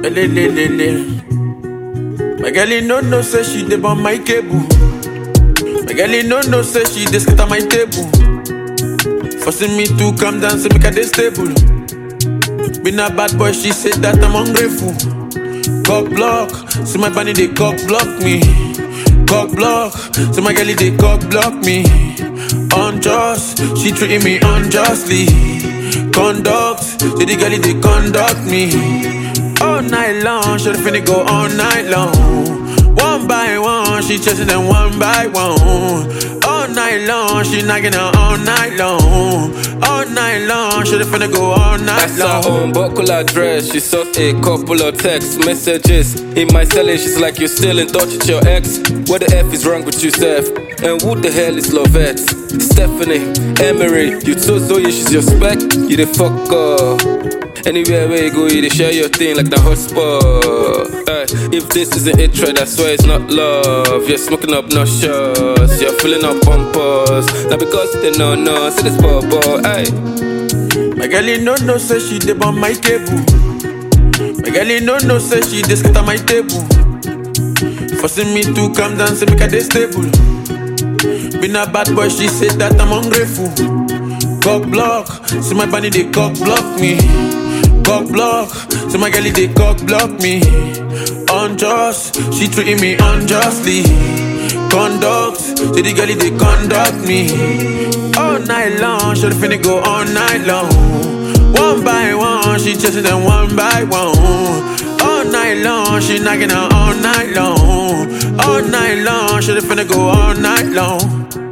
le le le le. My girl no say she dey on my cable. My girl no say she dey scatter my table. Forcing me to calm down, say make her dey stable. Been a bad boy, she said that I'm ungrateful. Cock block, see my bunny they cock block me. Cock block, see my girl they cock block me. Unjust, she treating me unjustly. Conduct, see the girl they conduct me. All night long, should finna go all night long. One by one, she chasing them one by one. All night long, she knocking out all night long. All night long, should finna go all night long. I saw her buckle her dress, she saw a couple of text messages. In my celly, she's like, you're still in touch with your ex. What the F is wrong with you, Steph? And who the hell is Lovette? Stephanie, Emery, you told Zoe she's your spec. You the fuck up. Anywhere where you go, you dey share your thing like the hotspot. If this isn't it, right, I swear it's not love. You're smoking up no shots, you're filling up bumpers. Now because they no, see this bubble, aye. My girl no say she dey on my cable. My girl no say she dey scatter my table. Forcing me to calm down, say make her dey stable. Been a bad boy, she said that I'm ungrateful. Cock block, see my bunny they cock block me. Cock block, see my girl they cock block me. Unjust, she treating me unjustly. Conduct, see the girl they conduct me. All night long, should finna go all night long. One by one, she chasing them one by one. All night long, she knocking out all night long. All night long, should finna go all night long.